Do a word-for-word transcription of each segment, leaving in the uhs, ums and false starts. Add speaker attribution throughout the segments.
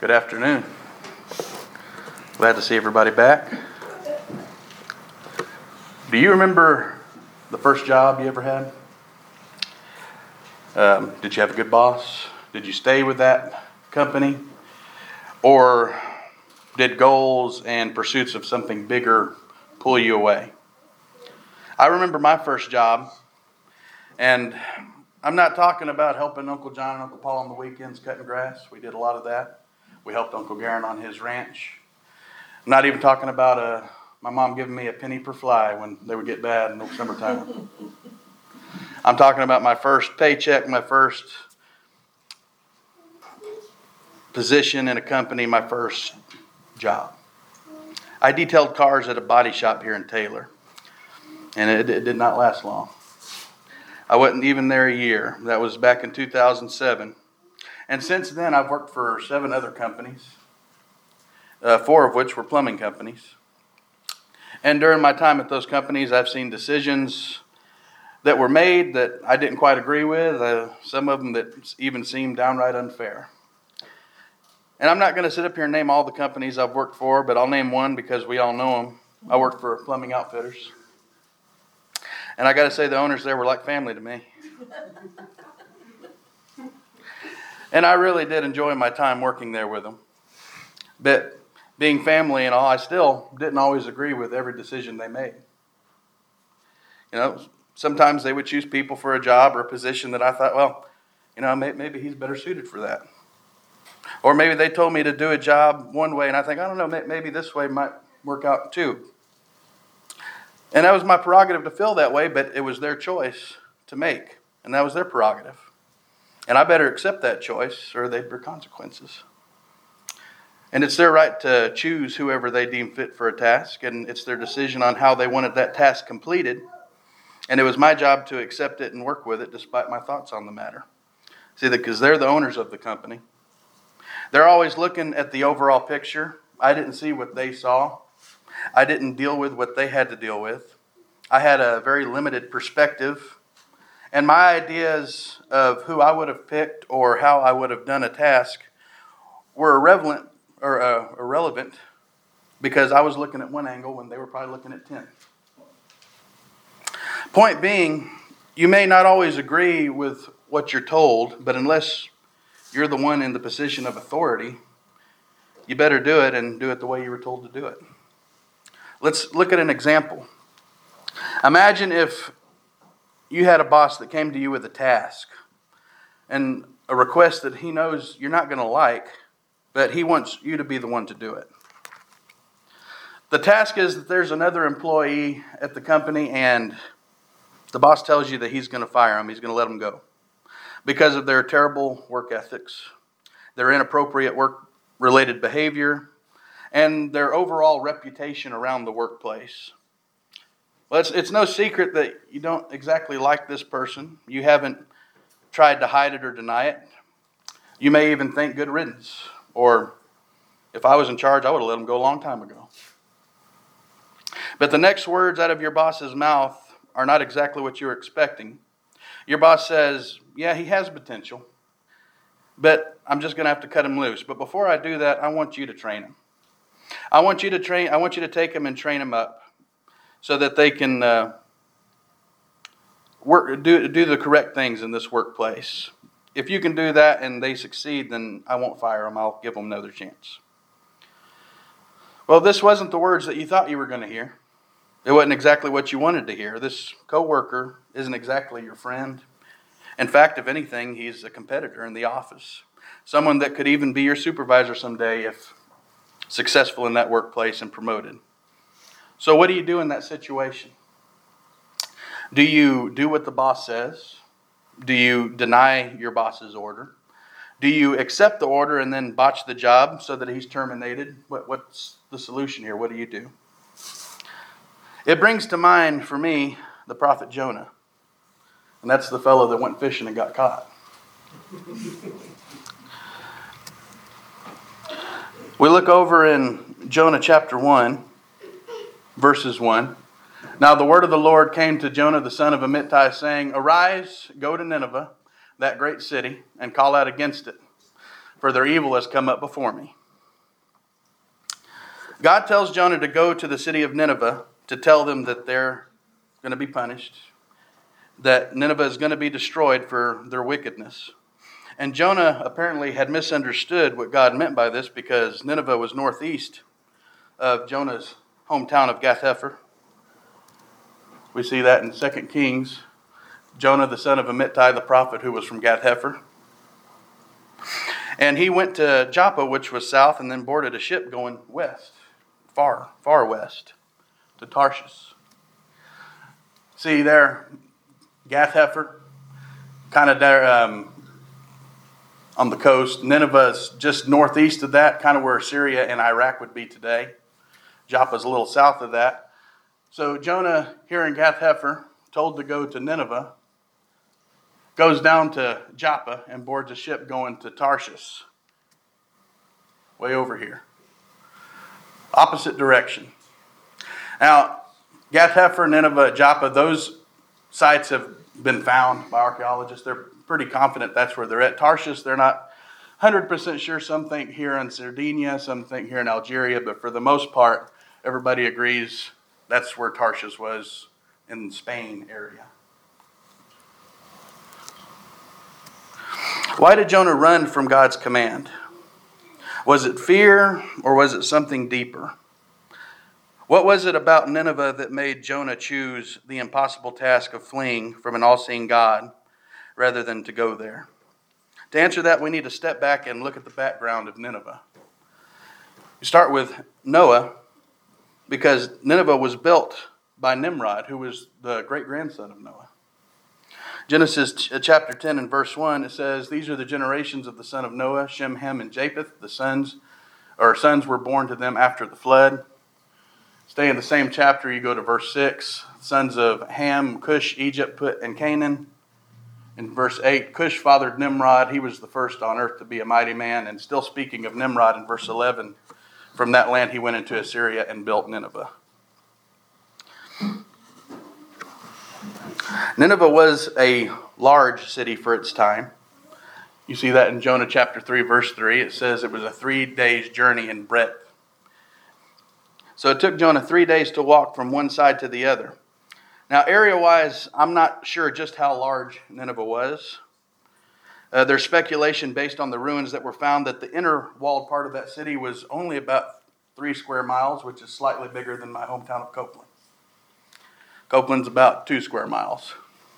Speaker 1: Good afternoon. Glad to see everybody back. Do you remember the first job you ever had? Um, did you have a good boss? Did you stay with that company? Or did goals and pursuits of something bigger pull you away? I remember my first job, and I'm not talking about helping Uncle John and Uncle Paul on the weekends cutting grass. We did a lot of that. We helped Uncle Garen on his ranch. I'm not even talking about uh, my mom giving me a penny per fly when they would get bad in the summertime. I'm talking about my first paycheck, my first position in a company, my first job. I detailed cars at a body shop here in Taylor, and it, it did not last long. I wasn't even there a year. That was back in two thousand seven. And since then, I've worked for seven other companies, uh, four of which were plumbing companies. And during my time at those companies, I've seen decisions that were made that I didn't quite agree with, uh, some of them that even seemed downright unfair. And I'm not going to sit up here and name all the companies I've worked for, but I'll name one because we all know them. I worked for Plumbing Outfitters. And I got to say, the owners there were like family to me. And I really did enjoy my time working there with them. But being family and all, I still didn't always agree with every decision they made. You know, sometimes they would choose people for a job or a position that I thought, well, you know, maybe he's better suited for that. Or maybe they told me to do a job one way, and I think, I don't know, maybe this way might work out too. And that was my prerogative to feel that way, but it was their choice to make. And that was their prerogative. And I better accept that choice, or there'd be consequences. And it's their right to choose whoever they deem fit for a task, and it's their decision on how they wanted that task completed. And it was my job to accept it and work with it despite my thoughts on the matter. See, because they're the owners of the company. They're always looking at the overall picture. I didn't see what they saw. I didn't deal with what they had to deal with. I had a very limited perspective. And my ideas of who I would have picked or how I would have done a task were irrelevant, or, uh, irrelevant because I was looking at one angle when they were probably looking at ten. Point being, you may not always agree with what you're told, but unless you're the one in the position of authority, you better do it and do it the way you were told to do it. Let's look at an example. Imagine if you had a boss that came to you with a task and a request that he knows you're not going to like, but he wants you to be the one to do it. The task is that there's another employee at the company and the boss tells you that he's going to fire him, he's going to let him go because of their terrible work ethics, their inappropriate work-related behavior, and their overall reputation around the workplace. Well, it's, it's no secret that you don't exactly like this person. You haven't tried to hide it or deny it. You may even think good riddance. Or if I was in charge, I would have let him go a long time ago. But the next words out of your boss's mouth are not exactly what you're expecting. Your boss says, yeah, he has potential, but I'm just going to have to cut him loose. But before I do that, I want you to train him. I want you to train. I want you to take him and train him up so that they can uh, work, do, do the correct things in this workplace. If you can do that and they succeed, then I won't fire them. I'll give them another chance. Well, this wasn't the words that you thought you were going to hear. It wasn't exactly what you wanted to hear. This coworker isn't exactly your friend. In fact, if anything, he's a competitor in the office. Someone that could even be your supervisor someday if successful in that workplace and promoted. So what do you do in that situation? Do you do what the boss says? Do you deny your boss's order? Do you accept the order and then botch the job so that he's terminated? What, what's the solution here? What do you do? It brings to mind, for me, the prophet Jonah. And that's the fellow that went fishing and got caught. We look over in Jonah chapter one, verses one. Now the word of the Lord came to Jonah the son of Amittai, saying, Arise, go to Nineveh, that great city, and call out against it. For for their evil has come up before me. God tells Jonah to go to the city of Nineveh to tell them that they're going to be punished, that Nineveh is going to be destroyed for their wickedness. And Jonah apparently had misunderstood what God meant by this, because Nineveh was northeast of Jonah's hometown of Gath-hepher. We see that in Second Kings. Jonah, the son of Amittai, the prophet, who was from Gath-hepher. And he went to Joppa, which was south, and then boarded a ship going west, far, far west, to Tarshish. See there, Gath-hepher, kind of there um, on the coast. Nineveh is just northeast of that, kind of where Syria and Iraq would be today. Joppa's a little south of that. So Jonah, here in Gath-hepher, told to go to Nineveh, goes down to Joppa and boards a ship going to Tarshish, way over here. Opposite direction. Now, Gath-hepher, Nineveh, Joppa, those sites have been found by archaeologists. They're pretty confident that's where they're at. Tarshish, they're not one hundred percent sure. Some think here in Sardinia, some think here in Algeria, but for the most part, everybody agrees that's where Tarshish was, in the Spain area. Why did Jonah run from God's command? Was it fear, or was it something deeper? What was it about Nineveh that made Jonah choose the impossible task of fleeing from an all-seeing God rather than to go there? To answer that, we need to step back and look at the background of Nineveh. You start with Noah, because Nineveh was built by Nimrod, who was the great-grandson of Noah. Genesis chapter ten and verse one, it says, "These are the generations of the son of Noah, Shem, Ham, and Japheth. The sons, or sons were born to them after the flood." Stay in the same chapter, you go to verse six. Sons of Ham, Cush, Egypt, Put, and Canaan. In verse eight, Cush fathered Nimrod. He was the first on earth to be a mighty man. And still speaking of Nimrod, in verse eleven, from that land he went into Assyria and built Nineveh. Nineveh was a large city for its time. You see that in Jonah chapter three, verse three. It says it was a three days journey in breadth. So it took Jonah three days to walk from one side to the other. Now, area-wise, I'm not sure just how large Nineveh was. Uh, there's speculation based on the ruins that were found that the inner walled part of that city was only about three square miles, which is slightly bigger than my hometown of Copeland. Copeland's about two square miles.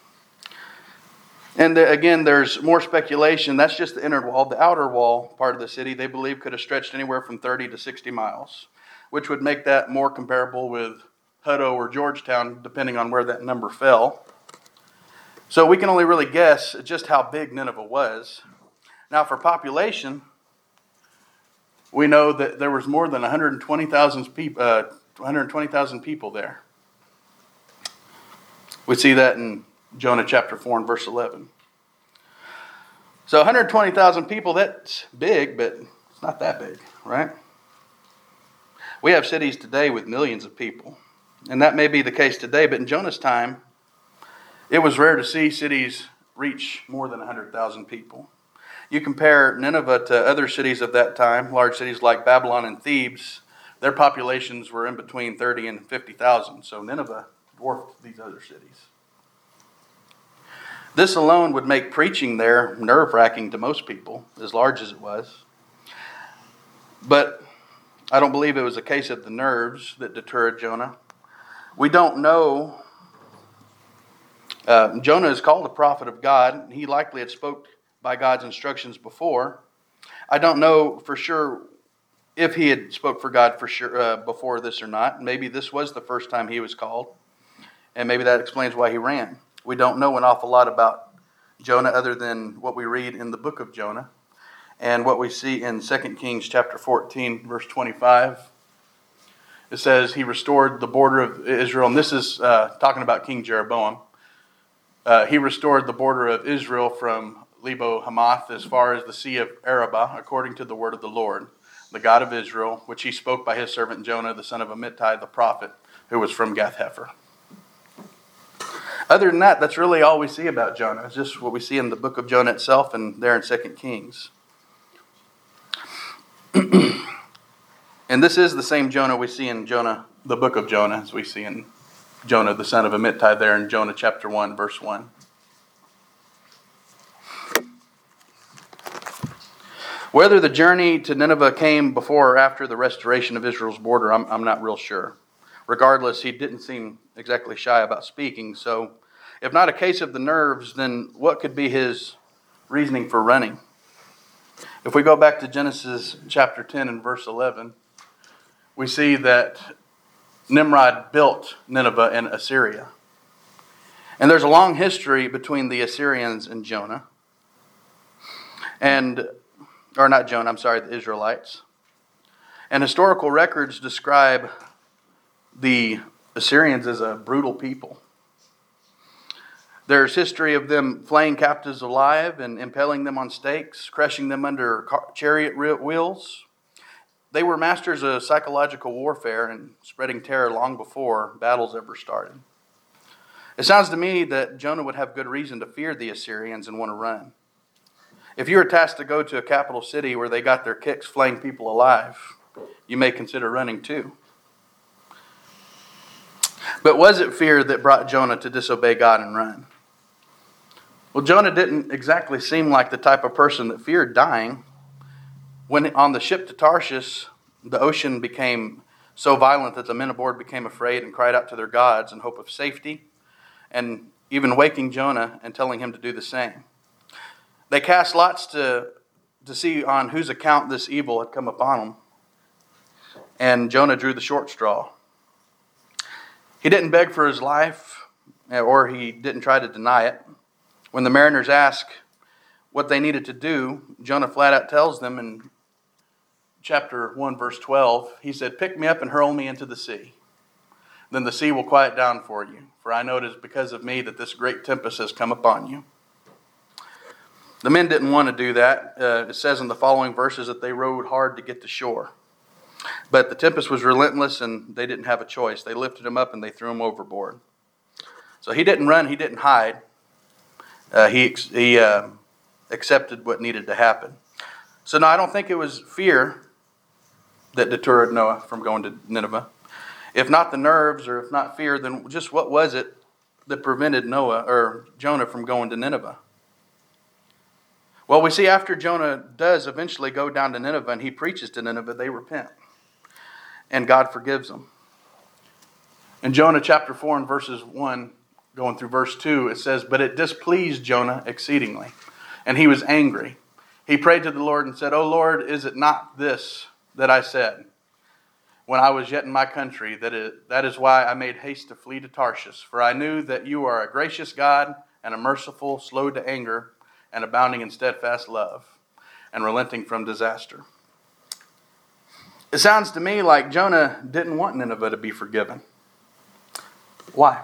Speaker 1: And the, again, there's more speculation. That's just the inner wall. The outer wall part of the city, they believe, could have stretched anywhere from thirty to sixty miles, which would make that more comparable with Hutto or Georgetown, depending on where that number fell. So we can only really guess just how big Nineveh was. Now, for population, we know that there was more than one hundred twenty thousand people, uh, one hundred twenty thousand people there. We see that in Jonah chapter four and verse eleven. So one hundred twenty thousand people, that's big, but it's not that big, right? We have cities today with millions of people, and that may be the case today, but in Jonah's time, it was rare to see cities reach more than one hundred thousand people. You compare Nineveh to other cities of that time, large cities like Babylon and Thebes, their populations were in between thirty and fifty thousand, so Nineveh dwarfed these other cities. This alone would make preaching there nerve-wracking to most people, as large as it was. But I don't believe it was a case of the nerves that deterred Jonah. We don't know. Uh, Jonah is called a prophet of God. He likely had spoke by God's instructions before. I don't know for sure if he had spoke for God for sure uh, before this or not. Maybe this was the first time he was called, and maybe that explains why he ran. We don't know an awful lot about Jonah other than what we read in the book of Jonah and what we see in Second Kings chapter fourteen, verse twenty-five. It says he restored the border of Israel, and this is uh, talking about King Jeroboam. Uh, he restored the border of Israel from Lebo Hamath as far as the Sea of Arabah, according to the word of the Lord, the God of Israel, which he spoke by his servant Jonah, the son of Amittai, the prophet, who was from Gath-hepher. Other than that, that's really all we see about Jonah. It's just what we see in the book of Jonah itself and there in Second Kings. And this is the same Jonah we see in Jonah, the book of Jonah, as we see in Jonah, the son of Amittai, there in Jonah chapter one, verse one. Whether the journey to Nineveh came before or after the restoration of Israel's border, I'm, I'm not real sure. Regardless, he didn't seem exactly shy about speaking. So, if not a case of the nerves, then what could be his reasoning for running? If we go back to Genesis chapter ten and verse eleven, we see that Nimrod built Nineveh in Assyria. And there's a long history between the Assyrians and Jonah. And Or not Jonah, I'm sorry, the Israelites. And historical records describe the Assyrians as a brutal people. There's history of them flaying captives alive and impaling them on stakes, crushing them under chariot wheels. They were masters of psychological warfare and spreading terror long before battles ever started. It sounds to me that Jonah would have good reason to fear the Assyrians and want to run. If you were tasked to go to a capital city where they got their kicks flaying people alive, you may consider running too. But was it fear that brought Jonah to disobey God and run? Well, Jonah didn't exactly seem like the type of person that feared dying. When on the ship to Tarshish, the ocean became so violent that the men aboard became afraid and cried out to their gods in hope of safety, and even waking Jonah and telling him to do the same. They cast lots to, to see on whose account this evil had come upon them. And Jonah drew the short straw. He didn't beg for his life, or he didn't try to deny it. When the mariners asked what they needed to do, Jonah flat out tells them in chapter one, verse twelve, he said, "Pick me up and hurl me into the sea. Then the sea will quiet down for you. For I know it is because of me that this great tempest has come upon you." The men didn't want to do that. Uh, it says in the following verses that they rowed hard to get to shore. But the tempest was relentless and they didn't have a choice. They lifted him up and they threw him overboard. So he didn't run, he didn't hide. Uh, he he uh, accepted what needed to happen. So no, I don't think it was fear that deterred Noah from going to Nineveh. If not the nerves or if not fear, then just what was it that prevented Noah or Jonah from going to Nineveh? Well, we see after Jonah does eventually go down to Nineveh and he preaches to Nineveh, they repent. And God forgives them. In Jonah chapter four and verses one, going through verse two, it says, "But it displeased Jonah exceedingly, and he was angry. He prayed to the Lord and said, 'O Lord, is it not this that I said when I was yet in my country, that it, that is why I made haste to flee to Tarshish? For I knew that you are a gracious God and a merciful, slow to anger, and abounding in steadfast love, and relenting from disaster.'" It sounds to me like Jonah didn't want Nineveh to be forgiven. Why?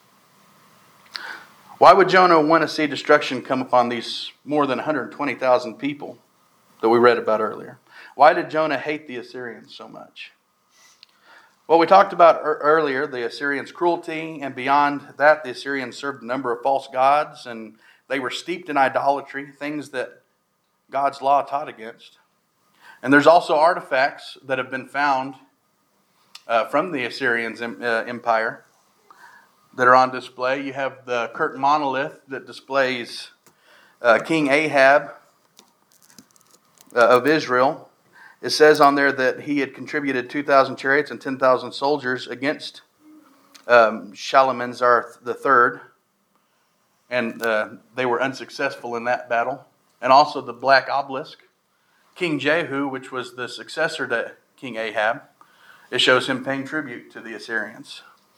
Speaker 1: Why would Jonah want to see destruction come upon these more than one hundred twenty thousand people that we read about earlier? Why did Jonah hate the Assyrians so much? Well, we talked about er- earlier the Assyrians' cruelty, and beyond that, the Assyrians served a number of false gods, and they were steeped in idolatry, things that God's law taught against. And there's also artifacts that have been found uh, from the Assyrians' uh, empire that are on display. You have the Curtain monolith that displays uh, King Ahab uh, of Israel. It says on there that he had contributed two thousand chariots and ten thousand soldiers against um, Shalmaneser the third. And uh, they were unsuccessful in that battle. And also the Black Obelisk. King Jehu, which was the successor to King Ahab, it shows him paying tribute to the Assyrians.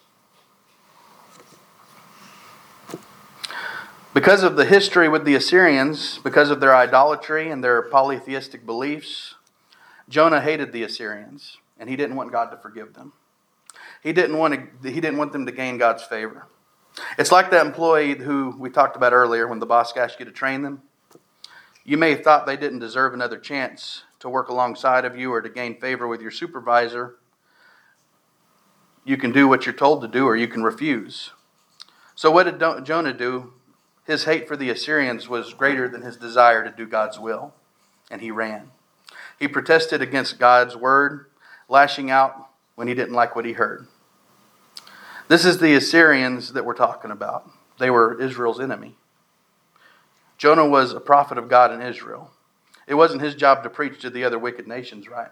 Speaker 1: Because of the history with the Assyrians, because of their idolatry and their polytheistic beliefs, Jonah hated the Assyrians, and he didn't want God to forgive them. He didn't want to, he didn't want them to gain God's favor. It's like that employee who we talked about earlier when the boss asked you to train them. You may have thought they didn't deserve another chance to work alongside of you or to gain favor with your supervisor. You can do what you're told to do, or you can refuse. So what did Jonah do? His hate for the Assyrians was greater than his desire to do God's will, and he ran. He protested against God's word, lashing out when he didn't like what he heard. This is the Assyrians that we're talking about. They were Israel's enemy. Jonah was a prophet of God in Israel. It wasn't his job to preach to the other wicked nations, right?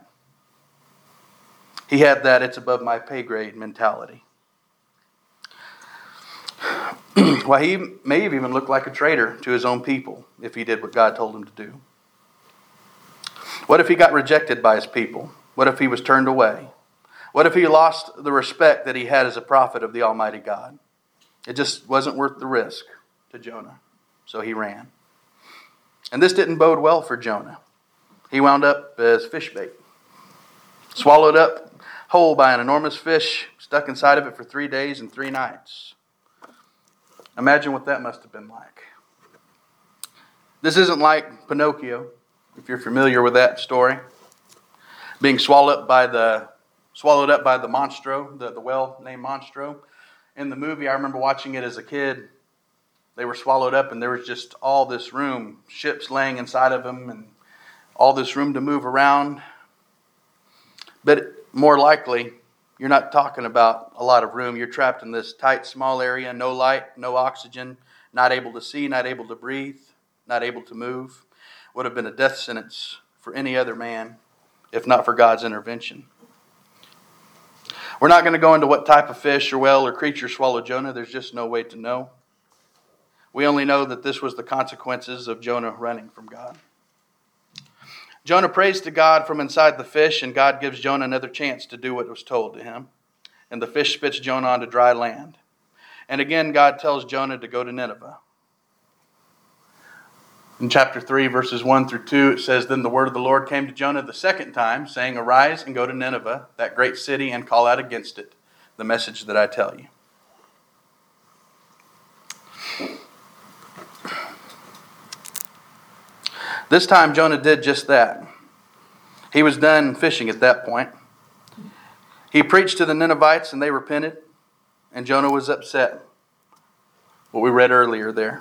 Speaker 1: He had that it's above my pay grade mentality. Well, he may have even looked like a traitor to his own people if he did what God told him to do. What if he got rejected by his people? What if he was turned away? What if he lost the respect that he had as a prophet of the Almighty God? It just wasn't worth the risk to Jonah, so he ran. And this didn't bode well for Jonah. He wound up as fish bait, swallowed up whole by an enormous fish, stuck inside of it for three days and three nights. Imagine what that must have been like. This isn't like Pinocchio, if you're familiar with that story. Being swallowed up by the swallowed up by the monstro, the, the whale named Monstro. In the movie, I remember watching it as a kid. They were swallowed up and there was just all this room, ships laying inside of them and all this room to move around. But more likely, you're not talking about a lot of room. You're trapped in this tight, small area, no light, no oxygen, not able to see, not able to breathe, not able to move. Would have been a death sentence for any other man, if not for God's intervention. We're not going to go into what type of fish or whale or creature swallowed Jonah. There's just no way to know. We only know that this was the consequences of Jonah running from God. Jonah prays to God from inside the fish, and God gives Jonah another chance to do what was told to him. And the fish spits Jonah onto dry land. And again, God tells Jonah to go to Nineveh. In chapter three, verses one through two, it says, Then the word of the Lord came to Jonah the second time, saying, Arise and go to Nineveh, that great city, and call out against it the message that I tell you. This time Jonah did just that. He was done fishing at that point. He preached to the Ninevites and they repented. And Jonah was upset. What we read earlier there.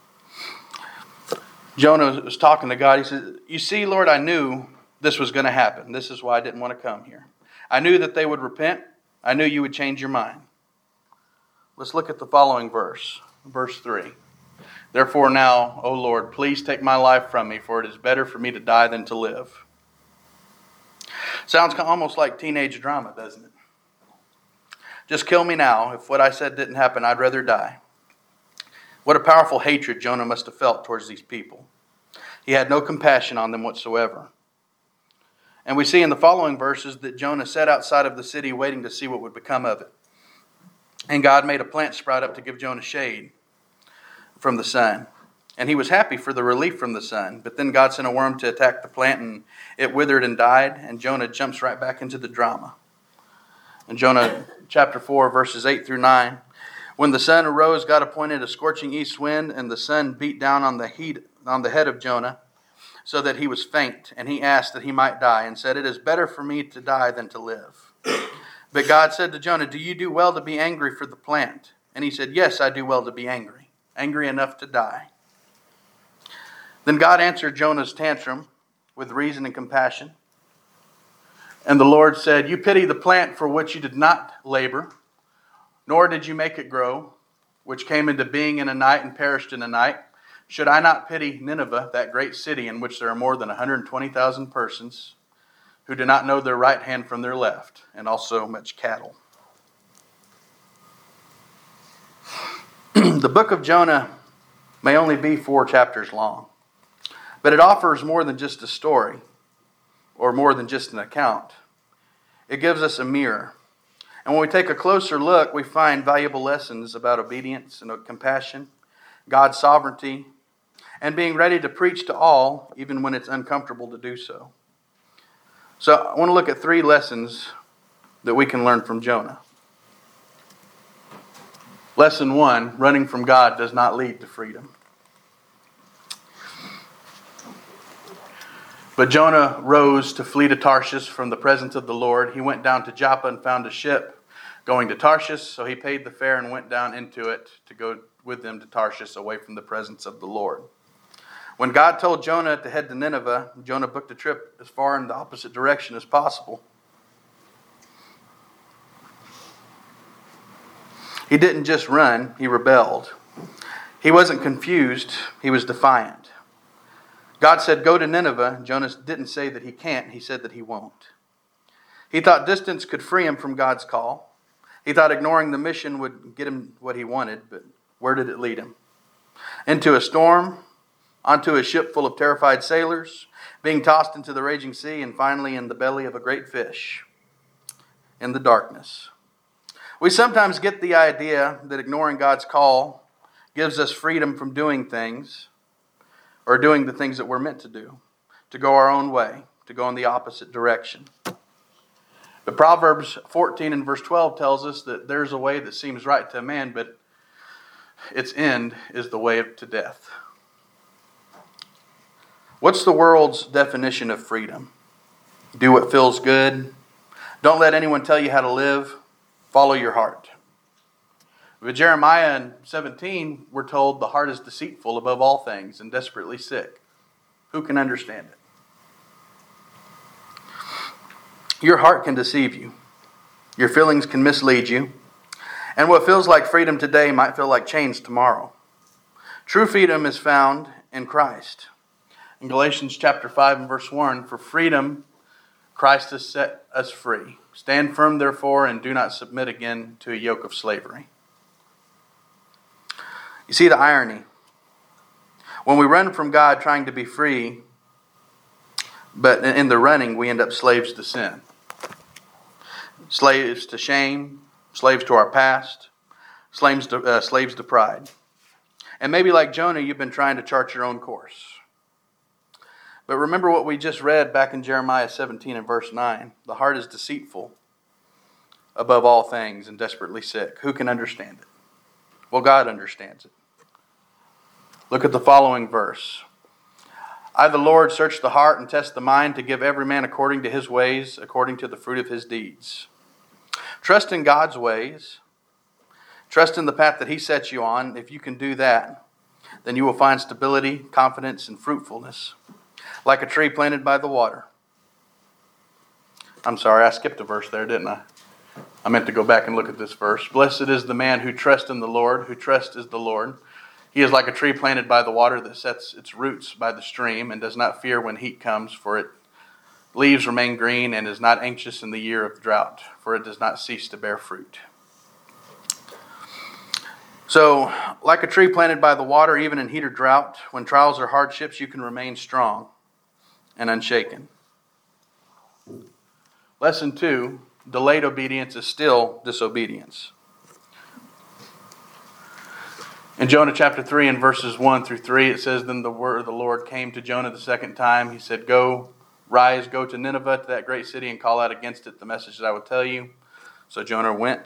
Speaker 1: Jonah was talking to God. He said, You see, Lord, I knew this was going to happen. This is why I didn't want to come here. I knew that they would repent. I knew you would change your mind. Let's look at the following verse. Verse three. Therefore now, O Lord, please take my life from me, for it is better for me to die than to live. Sounds almost like teenage drama, doesn't it? Just kill me now. If what I said didn't happen, I'd rather die. What a powerful hatred Jonah must have felt towards these people. He had no compassion on them whatsoever. And we see in the following verses that Jonah sat outside of the city waiting to see what would become of it. And God made a plant sprout up to give Jonah shade from the sun. And he was happy for the relief from the sun. But then God sent a worm to attack the plant, and it withered and died, and Jonah jumps right back into the drama. In Jonah chapter four, verses eight through nine, when the sun arose, God appointed a scorching east wind, and the sun beat down on the heat on the head of Jonah, so that he was faint, and he asked that he might die, and said, It is better for me to die than to live. But God said to Jonah, Do you do well to be angry for the plant? And he said, Yes, I do well to be angry. Angry enough to die. Then God answered Jonah's tantrum with reason and compassion. And the Lord said, You pity the plant for which you did not labor, nor did you make it grow, which came into being in a night and perished in a night. Should I not pity Nineveh, that great city in which there are more than one hundred twenty thousand persons who do not know their right hand from their left, and also much cattle? The book of Jonah may only be four chapters long, but it offers more than just a story or more than just an account. It gives us a mirror. And when we take a closer look, we find valuable lessons about obedience and compassion, God's sovereignty, and being ready to preach to all, even when it's uncomfortable to do so. So I want to look at three lessons that we can learn from Jonah. Lesson one, running from God does not lead to freedom. But Jonah rose to flee to Tarshish from the presence of the Lord. He went down to Joppa and found a ship going to Tarshish. So he paid the fare and went down into it to go with them to Tarshish away from the presence of the Lord. When God told Jonah to head to Nineveh, Jonah booked a trip as far in the opposite direction as possible. He didn't just run, he rebelled. He wasn't confused, he was defiant. God said, go to Nineveh. Jonah didn't say that he can't, he said that he won't. He thought distance could free him from God's call. He thought ignoring the mission would get him what he wanted, but where did it lead him? Into a storm, onto a ship full of terrified sailors, being tossed into the raging sea, and finally in the belly of a great fish, in the darkness. We sometimes get the idea that ignoring God's call gives us freedom from doing things, or doing the things that we're meant to do, to go our own way, to go in the opposite direction. But Proverbs fourteen and verse twelve tells us that there's a way that seems right to a man, but its end is the way to death. What's the world's definition of freedom? Do what feels good. Don't let anyone tell you how to live. Follow your heart. With Jeremiah in seventeen, we're told the heart is deceitful above all things and desperately sick. Who can understand it? Your heart can deceive you. Your feelings can mislead you. And what feels like freedom today might feel like chains tomorrow. True freedom is found in Christ. In Galatians chapter five and verse one, for freedom Christ has set us free. Stand firm, therefore, and do not submit again to a yoke of slavery. You see the irony. When we run from God trying to be free, but in the running we end up slaves to sin. Slaves to shame, slaves to our past, slaves to, uh, slaves to pride. And maybe like Jonah, you've been trying to chart your own course. But remember what we just read back in Jeremiah seventeen and verse nine. The heart is deceitful above all things and desperately sick. Who can understand it? Well, God understands it. Look at the following verse. I, the Lord, search the heart and test the mind to give every man according to his ways, according to the fruit of his deeds. Trust in God's ways. Trust in the path that He sets you on. If you can do that, then you will find stability, confidence, and fruitfulness, like a tree planted by the water. I'm sorry, I skipped a verse there, didn't I? I meant to go back and look at this verse. Blessed is the man who trusts in the Lord, who trusts is the Lord. He is like a tree planted by the water that sets its roots by the stream and does not fear when heat comes, for its leaves remain green, and is not anxious in the year of drought, for it does not cease to bear fruit. So, like a tree planted by the water, even in heat or drought, when trials or hardships, you can remain strong and unshaken. Lesson two, delayed obedience is still disobedience. In Jonah chapter three and verses one through three, it says, Then the word of the Lord came to Jonah the second time. He said, Go, rise, go to Nineveh, to that great city, and call out against it the message that I will tell you. So Jonah went.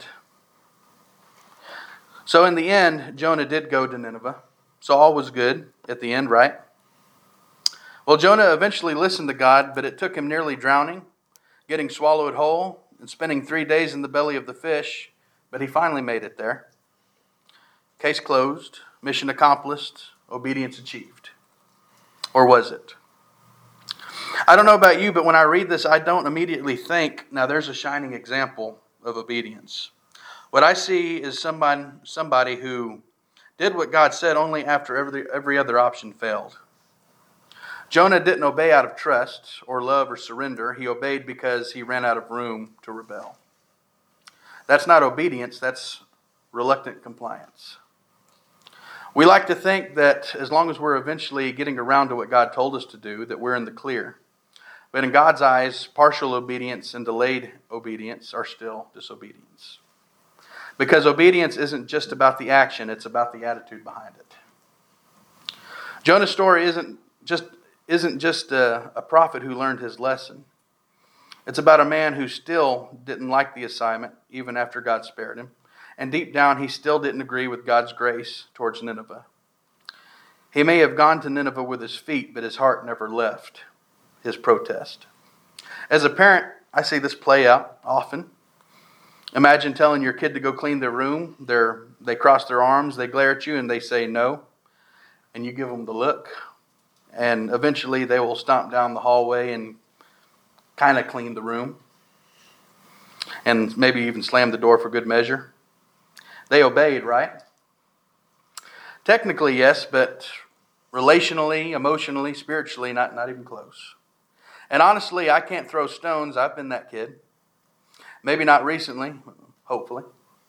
Speaker 1: So in the end, Jonah did go to Nineveh. So all was good at the end, right? Well, Jonah eventually listened to God, but it took him nearly drowning, getting swallowed whole, and spending three days in the belly of the fish. But he finally made it there. Case closed, mission accomplished, obedience achieved. Or was it? I don't know about you, but when I read this, I don't immediately think, now there's a shining example of obedience. What I see is somebody, somebody who did what God said only after every, every other option failed. Jonah didn't obey out of trust or love or surrender. He obeyed because he ran out of room to rebel. That's not obedience, that's reluctant compliance. We like to think that as long as we're eventually getting around to what God told us to do, that we're in the clear. But in God's eyes, partial obedience and delayed obedience are still disobedience. Because obedience isn't just about the action, it's about the attitude behind it. Jonah's story isn't just, isn't just a, a prophet who learned his lesson. It's about a man who still didn't like the assignment, even after God spared him. And deep down, he still didn't agree with God's grace towards Nineveh. He may have gone to Nineveh with his feet, but his heart never left his protest. As a parent, I see this play out often. Imagine telling your kid to go clean their room. They're, they cross their arms, they glare at you, and they say no. And you give them the look. And eventually they will stomp down the hallway and kind of clean the room. And maybe even slam the door for good measure. They obeyed, right? Technically, yes, but relationally, emotionally, spiritually, not, not even close. And honestly, I can't throw stones. I've been that kid. Maybe not recently, hopefully.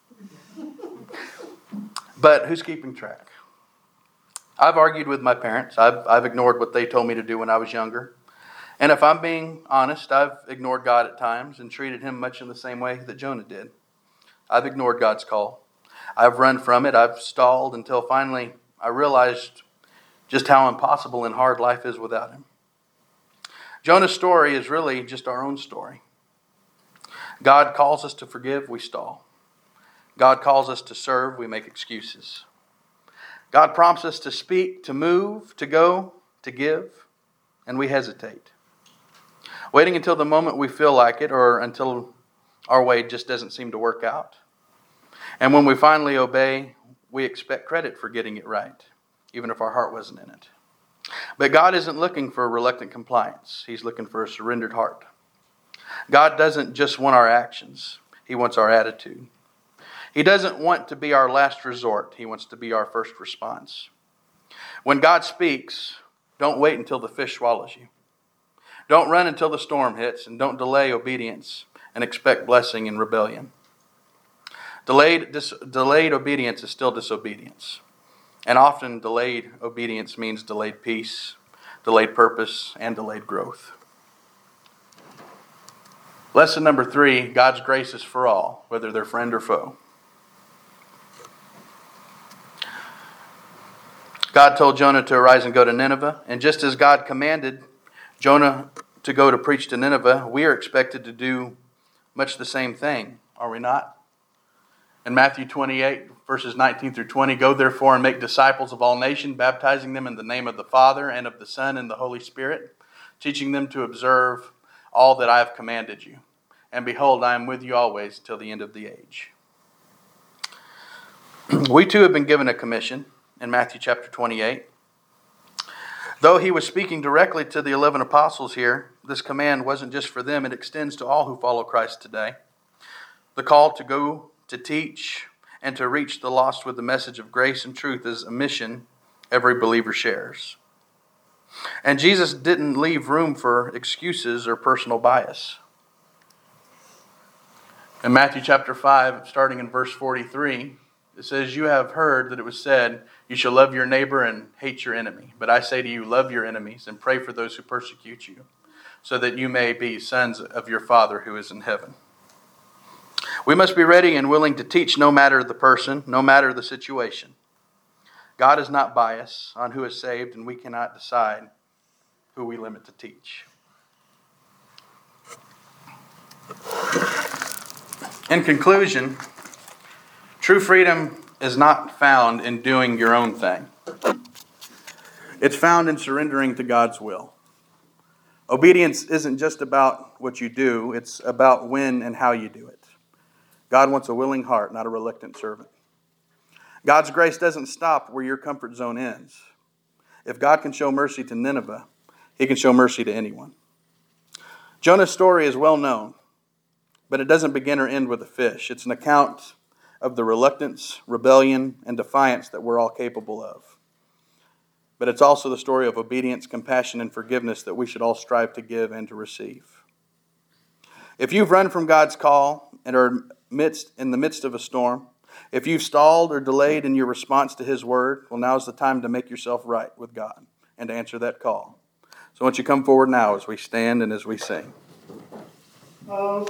Speaker 1: But who's keeping track? I've argued with my parents. I've, I've ignored what they told me to do when I was younger. And if I'm being honest, I've ignored God at times and treated him much in the same way that Jonah did. I've ignored God's call. I've run from it. I've stalled until finally I realized just how impossible and hard life is without him. Jonah's story is really just our own story. God calls us to forgive, we stall. God calls us to serve, we make excuses. God prompts us to speak, to move, to go, to give, and we hesitate. Waiting until the moment we feel like it or until our way just doesn't seem to work out. And when we finally obey, we expect credit for getting it right, even if our heart wasn't in it. But God isn't looking for reluctant compliance. He's looking for a surrendered heart. God doesn't just want our actions. He wants our attitude. He doesn't want to be our last resort. He wants to be our first response. When God speaks, don't wait until the fish swallows you. Don't run until the storm hits, and don't delay obedience and expect blessing in rebellion. Delayed, dis, delayed obedience is still disobedience. And often delayed obedience means delayed peace, delayed purpose, and delayed growth. Lesson number three, God's grace is for all, whether they're friend or foe. God told Jonah to arise and go to Nineveh. And just as God commanded Jonah to go to preach to Nineveh, we are expected to do much the same thing, are we not? In Matthew twenty-eight, verses nineteen through twenty, go therefore and make disciples of all nations, baptizing them in the name of the Father and of the Son and the Holy Spirit, teaching them to observe all that I have commanded you. And behold, I am with you always till the end of the age. We too have been given a commission in Matthew chapter twenty-eight. Though he was speaking directly to the eleven apostles here, this command wasn't just for them. It extends to all who follow Christ today. The call to go, to teach, and to reach the lost with the message of grace and truth is a mission every believer shares. And Jesus didn't leave room for excuses or personal bias. In Matthew chapter five, starting in verse forty-three, it says, you have heard that it was said, you shall love your neighbor and hate your enemy. But I say to you, love your enemies and pray for those who persecute you, so that you may be sons of your Father who is in heaven. We must be ready and willing to teach no matter the person, no matter the situation. God is not biased on who is saved, and we cannot decide who we limit to teach. In conclusion, true freedom is not found in doing your own thing. It's found in surrendering to God's will. Obedience isn't just about what you do, it's about when and how you do it. God wants a willing heart, not a reluctant servant. God's grace doesn't stop where your comfort zone ends. If God can show mercy to Nineveh, he can show mercy to anyone. Jonah's story is well known, but it doesn't begin or end with a fish. It's an account of the reluctance, rebellion, and defiance that we're all capable of. But it's also the story of obedience, compassion, and forgiveness that we should all strive to give and to receive. If you've run from God's call and are midst, in the midst of a storm, if you've stalled or delayed in your response to his word, well, now's the time to make yourself right with God and to answer that call. So why don't you come forward now as we stand and as we sing.